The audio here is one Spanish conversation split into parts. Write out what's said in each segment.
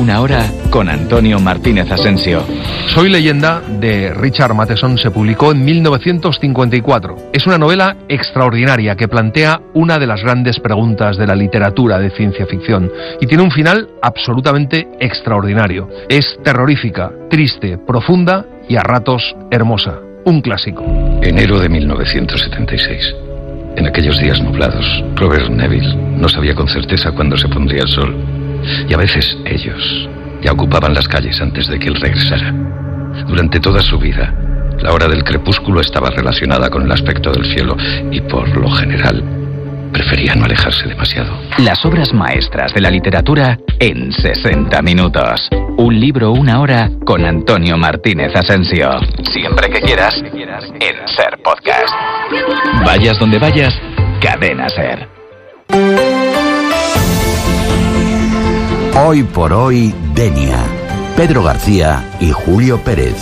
una hora con Antonio Martínez Asensio. Soy leyenda de Richard Matheson se publicó en 1954. Es una novela extraordinaria que plantea una de las grandes preguntas de la literatura de ciencia ficción y tiene un final absolutamente extraordinario. Es terrorífica, triste, profunda y a ratos hermosa. Un clásico. Enero de 1976. En aquellos días nublados, Robert Neville no sabía con certeza cuándo se pondría el sol. Y a veces ellos ya ocupaban las calles antes de que él regresara. Durante toda su vida, la hora del crepúsculo estaba relacionada con el aspecto del cielo y por lo general prefería no alejarse demasiado. Las obras maestras de la literatura en 60 minutos. Un libro, una hora con Antonio Martínez Asensio. Siempre que quieras, en Ser Podcast. Vayas donde vayas, Cadena Ser. Hoy por hoy, Denia. Pedro García y Julio Pérez.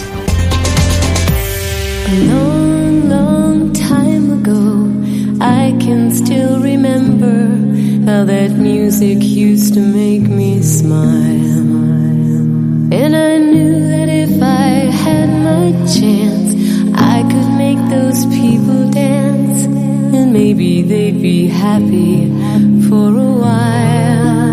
A long, long time ago, I can still remember how that music used to make me smile. And I knew that if I had my chance, I could make those people dance. And maybe they'd be happy for a while.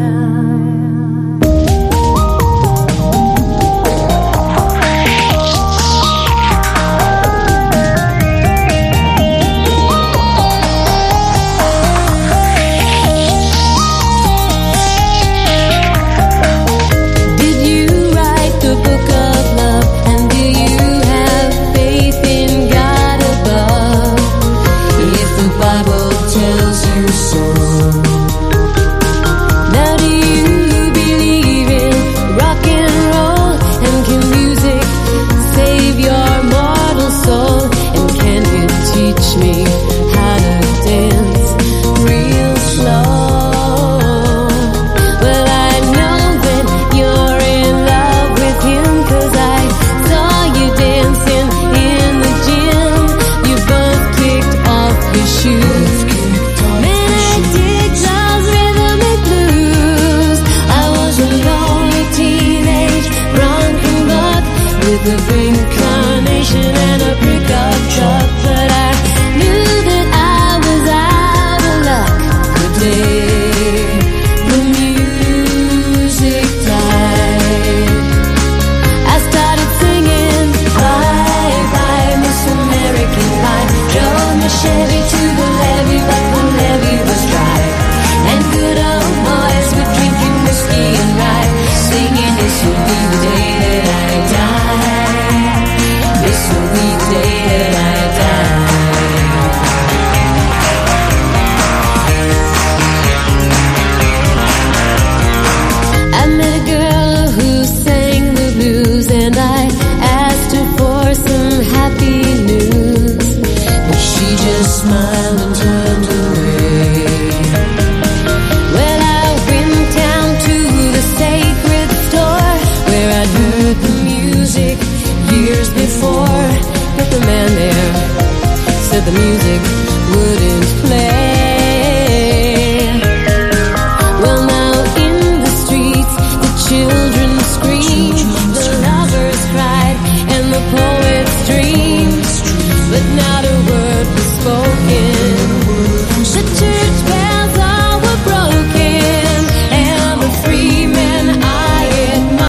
The music wouldn't play. Well, now in the streets, the children scream, the lovers cried, and the poets dreamed, but not a word was spoken.